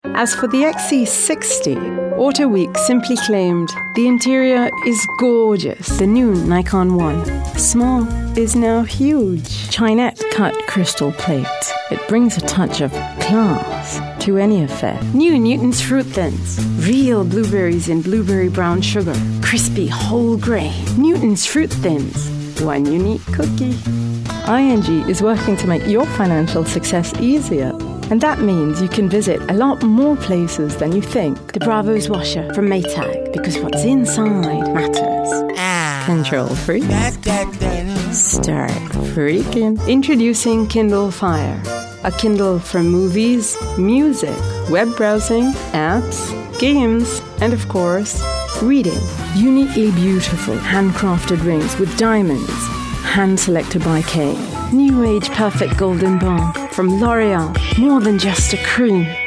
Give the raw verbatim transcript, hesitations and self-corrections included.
As for the X C sixty, Autoweek simply claimed, the interior is gorgeous. The new Nikon One, small is now huge. Chinette cut crystal plate. It brings a touch of class to any affair. New Newton's Fruit Thins. Real blueberries in blueberry brown sugar. Crispy whole grain. Newton's Fruit Thins. One unique cookie. I N G is working to make your financial success easier. And that means you can visit a lot more places than you think. The Bravos washer from Maytag, because what's inside matters. Ah. Control freak. Start freaking. Introducing Kindle Fire. A Kindle for movies, music, web browsing, apps, games, and of course, reading. Uniquely beautiful handcrafted rings with diamonds, hand-selected by Kane. New Age Perfect Golden Bond from L'Oreal. More than just a cream.